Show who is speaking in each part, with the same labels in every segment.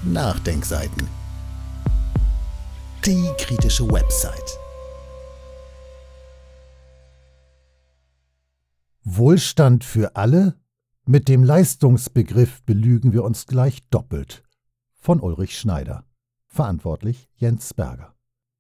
Speaker 1: Nachdenkseiten. Die kritische Website.
Speaker 2: Wohlstand für alle? Mit dem Leistungsbegriff belügen wir uns gleich doppelt. Von Ulrich Schneider. Verantwortlich Jens Berger.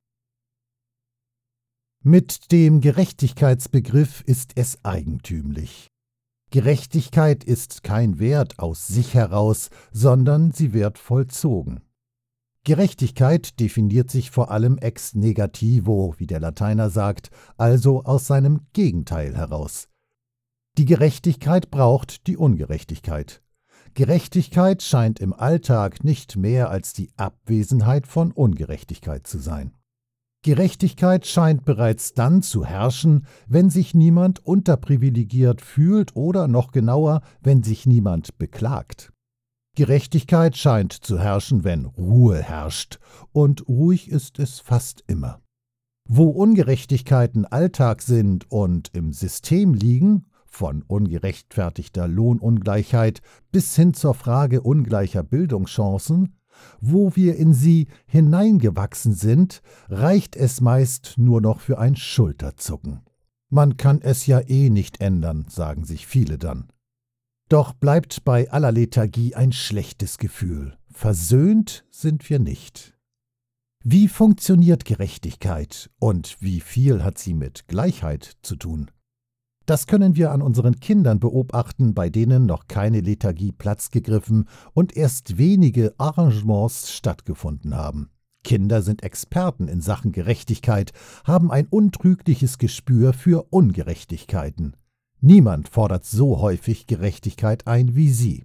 Speaker 2: Mit dem Gerechtigkeitsbegriff ist es eigentümlich. Gerechtigkeit ist kein Wert aus sich heraus, sondern sie wird vollzogen. Gerechtigkeit definiert sich vor allem ex negativo, wie der Lateiner sagt, also aus seinem Gegenteil heraus. Die Gerechtigkeit braucht die Ungerechtigkeit. Gerechtigkeit scheint im Alltag nicht mehr als die Abwesenheit von Ungerechtigkeit zu sein. Gerechtigkeit scheint bereits dann zu herrschen, wenn sich niemand unterprivilegiert fühlt oder noch genauer, wenn sich niemand beklagt. Gerechtigkeit scheint zu herrschen, wenn Ruhe herrscht, und ruhig ist es fast immer. Wo Ungerechtigkeiten Alltag sind und im System liegen, von ungerechtfertigter Lohnungleichheit bis hin zur Frage ungleicher Bildungschancen, wo wir in sie hineingewachsen sind, reicht es meist nur noch für ein Schulterzucken. Man kann es ja eh nicht ändern, sagen sich viele dann. Doch bleibt bei aller Lethargie ein schlechtes Gefühl. Versöhnt sind wir nicht. Wie funktioniert Gerechtigkeit und wie viel hat sie mit Gleichheit zu tun? Das können wir an unseren Kindern beobachten, bei denen noch keine Lethargie Platz gegriffen und erst wenige Arrangements stattgefunden haben. Kinder sind Experten in Sachen Gerechtigkeit, haben ein untrügliches Gespür für Ungerechtigkeiten. Niemand fordert so häufig Gerechtigkeit ein wie sie.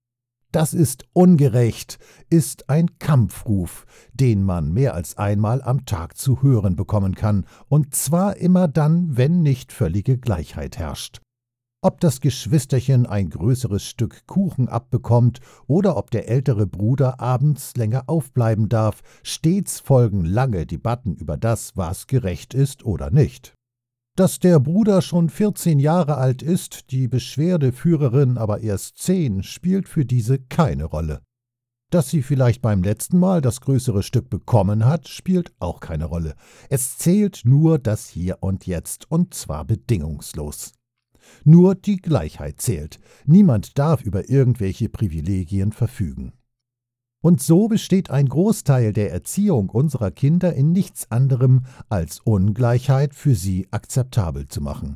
Speaker 2: Das ist ungerecht, ist ein Kampfruf, den man mehr als einmal am Tag zu hören bekommen kann, und zwar immer dann, wenn nicht völlige Gleichheit herrscht. Ob das Geschwisterchen ein größeres Stück Kuchen abbekommt oder ob der ältere Bruder abends länger aufbleiben darf, stets folgen lange Debatten über das, was gerecht ist oder nicht. Dass der Bruder schon 14 Jahre alt ist, die Beschwerdeführerin aber erst 10, spielt für diese keine Rolle. Dass sie vielleicht beim letzten Mal das größere Stück bekommen hat, spielt auch keine Rolle. Es zählt nur das Hier und Jetzt, und zwar bedingungslos. Nur die Gleichheit zählt. Niemand darf über irgendwelche Privilegien verfügen. Und so besteht ein Großteil der Erziehung unserer Kinder in nichts anderem, als Ungleichheit für sie akzeptabel zu machen.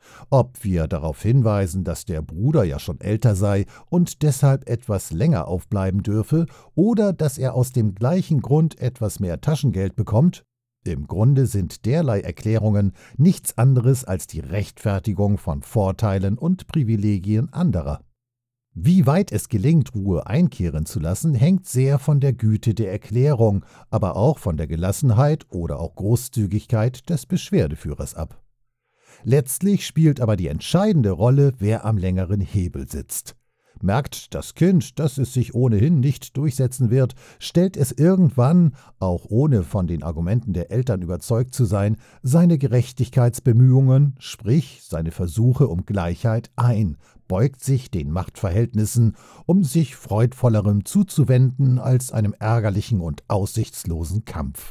Speaker 2: Ob wir darauf hinweisen, dass der Bruder ja schon älter sei und deshalb etwas länger aufbleiben dürfe, oder dass er aus dem gleichen Grund etwas mehr Taschengeld bekommt, im Grunde sind derlei Erklärungen nichts anderes als die Rechtfertigung von Vorteilen und Privilegien anderer. Wie weit es gelingt, Ruhe einkehren zu lassen, hängt sehr von der Güte der Erklärung, aber auch von der Gelassenheit oder auch Großzügigkeit des Beschwerdeführers ab. Letztlich spielt aber die entscheidende Rolle, wer am längeren Hebel sitzt. Merkt das Kind, dass es sich ohnehin nicht durchsetzen wird, stellt es irgendwann, auch ohne von den Argumenten der Eltern überzeugt zu sein, seine Gerechtigkeitsbemühungen, sprich seine Versuche um Gleichheit ein, beugt sich den Machtverhältnissen, um sich freudvollerem zuzuwenden als einem ärgerlichen und aussichtslosen Kampf.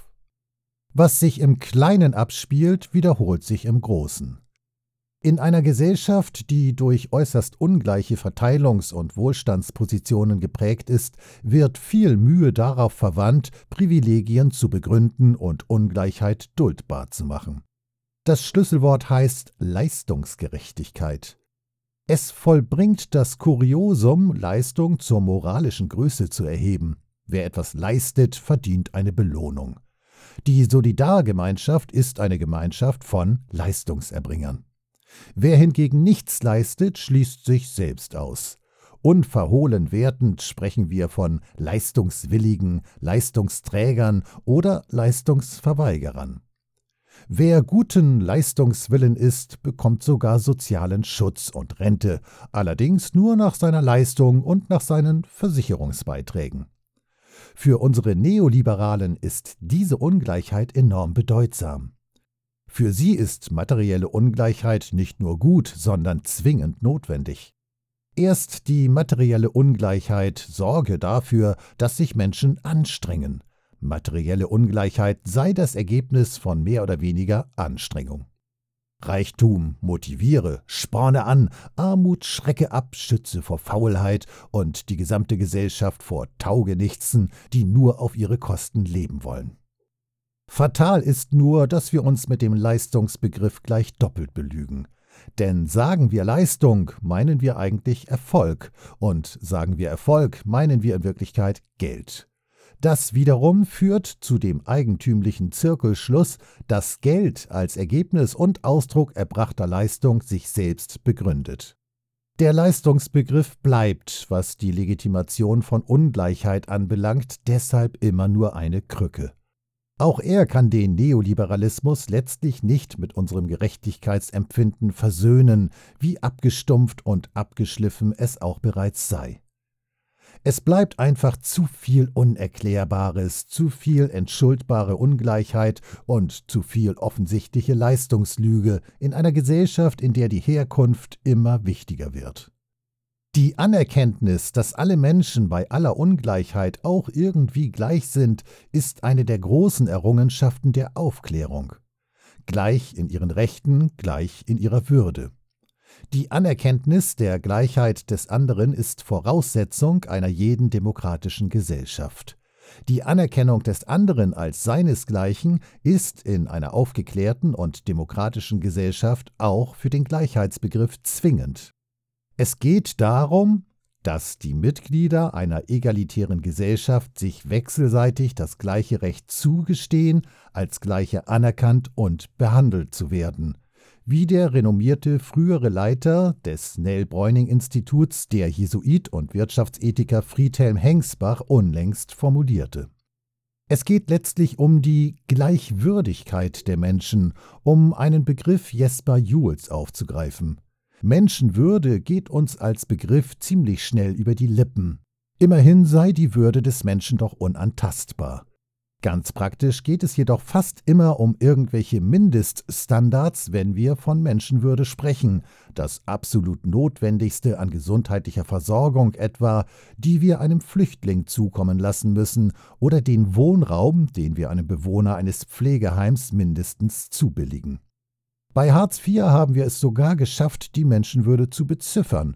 Speaker 2: Was sich im Kleinen abspielt, wiederholt sich im Großen. In einer Gesellschaft, die durch äußerst ungleiche Verteilungs- und Wohlstandspositionen geprägt ist, wird viel Mühe darauf verwandt, Privilegien zu begründen und Ungleichheit duldbar zu machen. Das Schlüsselwort heißt Leistungsgerechtigkeit. Es vollbringt das Kuriosum, Leistung zur moralischen Größe zu erheben. Wer etwas leistet, verdient eine Belohnung. Die Solidargemeinschaft ist eine Gemeinschaft von Leistungserbringern. Wer hingegen nichts leistet, schließt sich selbst aus. Unverhohlen wertend sprechen wir von Leistungswilligen, Leistungsträgern oder Leistungsverweigerern. Wer guten Leistungswillen ist, bekommt sogar sozialen Schutz und Rente, allerdings nur nach seiner Leistung und nach seinen Versicherungsbeiträgen. Für unsere Neoliberalen ist diese Ungleichheit enorm bedeutsam. Für sie ist materielle Ungleichheit nicht nur gut, sondern zwingend notwendig. Erst die materielle Ungleichheit sorge dafür, dass sich Menschen anstrengen. Materielle Ungleichheit sei das Ergebnis von mehr oder weniger Anstrengung. Reichtum motiviere, sporne an, Armut schrecke ab, schütze vor Faulheit und die gesamte Gesellschaft vor Taugenichtsen, die nur auf ihre Kosten leben wollen. Fatal ist nur, dass wir uns mit dem Leistungsbegriff gleich doppelt belügen. Denn sagen wir Leistung, meinen wir eigentlich Erfolg, und sagen wir Erfolg, meinen wir in Wirklichkeit Geld. Das wiederum führt zu dem eigentümlichen Zirkelschluss, dass Geld als Ergebnis und Ausdruck erbrachter Leistung sich selbst begründet. Der Leistungsbegriff bleibt, was die Legitimation von Ungleichheit anbelangt, deshalb immer nur eine Krücke. Auch er kann den Neoliberalismus letztlich nicht mit unserem Gerechtigkeitsempfinden versöhnen, wie abgestumpft und abgeschliffen es auch bereits sei. Es bleibt einfach zu viel Unerklärbares, zu viel entschuldbare Ungleichheit und zu viel offensichtliche Leistungslüge in einer Gesellschaft, in der die Herkunft immer wichtiger wird. Die Anerkenntnis, dass alle Menschen bei aller Ungleichheit auch irgendwie gleich sind, ist eine der großen Errungenschaften der Aufklärung. Gleich in ihren Rechten, gleich in ihrer Würde. Die Anerkenntnis der Gleichheit des anderen ist Voraussetzung einer jeden demokratischen Gesellschaft. Die Anerkennung des anderen als seinesgleichen ist in einer aufgeklärten und demokratischen Gesellschaft auch für den Gleichheitsbegriff zwingend. Es geht darum, dass die Mitglieder einer egalitären Gesellschaft sich wechselseitig das gleiche Recht zugestehen, als Gleiche anerkannt und behandelt zu werden. Wie der renommierte frühere Leiter des Nell-Bräuning-Instituts, der Jesuit und Wirtschaftsethiker Friedhelm Hengsbach, unlängst formulierte. Es geht letztlich um die Gleichwürdigkeit der Menschen, um einen Begriff Jesper Juhls aufzugreifen. Menschenwürde geht uns als Begriff ziemlich schnell über die Lippen. Immerhin sei die Würde des Menschen doch unantastbar. Ganz praktisch geht es jedoch fast immer um irgendwelche Mindeststandards, wenn wir von Menschenwürde sprechen, das absolut Notwendigste an gesundheitlicher Versorgung etwa, die wir einem Flüchtling zukommen lassen müssen, oder den Wohnraum, den wir einem Bewohner eines Pflegeheims mindestens zubilligen. Bei Hartz IV haben wir es sogar geschafft, die Menschenwürde zu beziffern: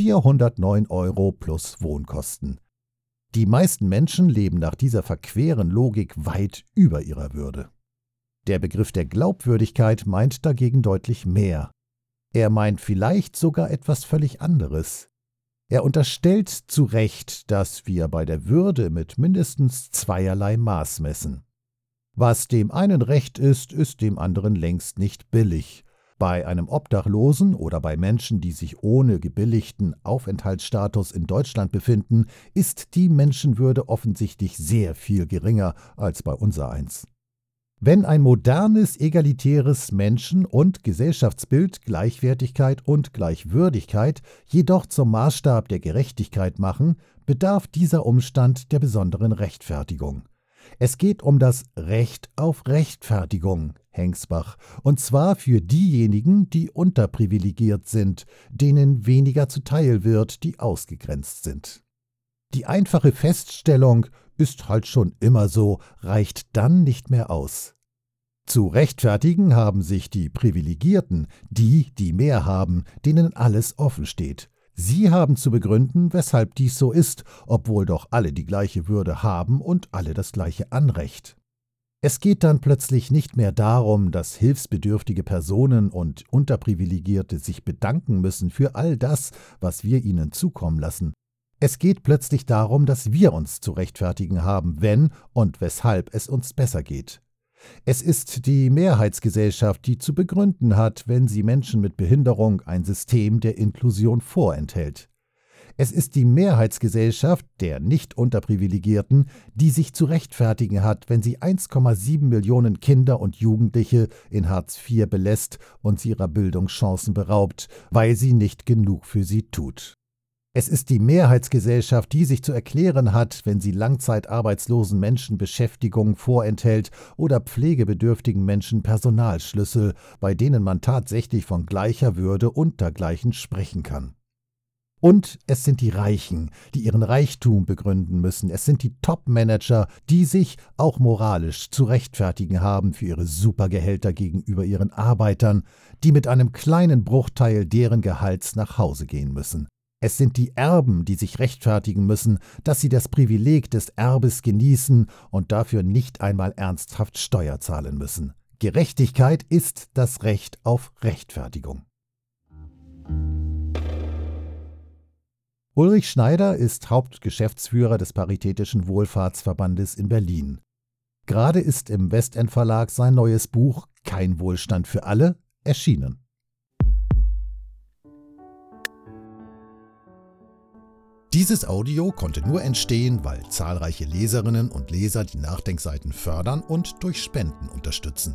Speaker 2: 409 € plus Wohnkosten. Die meisten Menschen leben nach dieser verqueren Logik weit über ihrer Würde. Der Begriff der Glaubwürdigkeit meint dagegen deutlich mehr. Er meint vielleicht sogar etwas völlig anderes. Er unterstellt zu Recht, dass wir bei der Würde mit mindestens zweierlei Maß messen. Was dem einen recht ist, ist dem anderen längst nicht billig. Bei einem Obdachlosen oder bei Menschen, die sich ohne gebilligten Aufenthaltsstatus in Deutschland befinden, ist die Menschenwürde offensichtlich sehr viel geringer als bei unsereins. Wenn ein modernes, egalitäres Menschen- und Gesellschaftsbild Gleichwertigkeit und Gleichwürdigkeit jedoch zum Maßstab der Gerechtigkeit machen, bedarf dieser Umstand der besonderen Rechtfertigung. Es geht um das Recht auf Rechtfertigung, Hengsbach, und zwar für diejenigen, die unterprivilegiert sind, denen weniger zuteil wird, die ausgegrenzt sind. Die einfache Feststellung, ist halt schon immer so, reicht dann nicht mehr aus. Zu rechtfertigen haben sich die Privilegierten, die mehr haben, denen alles offen steht. Sie haben zu begründen, weshalb dies so ist, obwohl doch alle die gleiche Würde haben und alle das gleiche Anrecht. Es geht dann plötzlich nicht mehr darum, dass hilfsbedürftige Personen und Unterprivilegierte sich bedanken müssen für all das, was wir ihnen zukommen lassen. Es geht plötzlich darum, dass wir uns zu rechtfertigen haben, wenn und weshalb es uns besser geht. Es ist die Mehrheitsgesellschaft, die zu begründen hat, wenn sie Menschen mit Behinderung ein System der Inklusion vorenthält. Es ist die Mehrheitsgesellschaft der Nicht-Unterprivilegierten, die sich zu rechtfertigen hat, wenn sie 1,7 Millionen Kinder und Jugendliche in Hartz IV belässt und sie ihrer Bildungschancen beraubt, weil sie nicht genug für sie tut. Es ist die Mehrheitsgesellschaft, die sich zu erklären hat, wenn sie langzeitarbeitslosen Menschen Beschäftigung vorenthält oder pflegebedürftigen Menschen Personalschlüssel, bei denen man tatsächlich von gleicher Würde und dergleichen sprechen kann. Und es sind die Reichen, die ihren Reichtum begründen müssen. Es sind die Top-Manager, die sich auch moralisch zu rechtfertigen haben für ihre Supergehälter gegenüber ihren Arbeitern, die mit einem kleinen Bruchteil deren Gehalts nach Hause gehen müssen. Es sind die Erben, die sich rechtfertigen müssen, dass sie das Privileg des Erbes genießen und dafür nicht einmal ernsthaft Steuer zahlen müssen. Gerechtigkeit ist das Recht auf Rechtfertigung. Ulrich Schneider ist Hauptgeschäftsführer des Paritätischen Wohlfahrtsverbandes in Berlin. Gerade ist im Westend Verlag sein neues Buch »Kein Wohlstand für alle« erschienen. Dieses Audio konnte nur entstehen, weil zahlreiche Leserinnen und Leser die Nachdenkseiten fördern und durch Spenden unterstützen.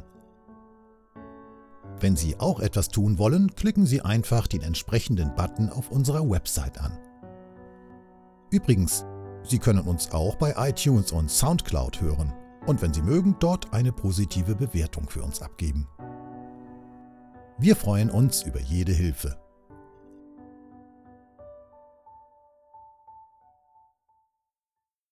Speaker 2: Wenn Sie auch etwas tun wollen, klicken Sie einfach den entsprechenden Button auf unserer Website an. Übrigens, Sie können uns auch bei iTunes und Soundcloud hören und wenn Sie mögen, dort eine positive Bewertung für uns abgeben. Wir freuen uns über jede Hilfe.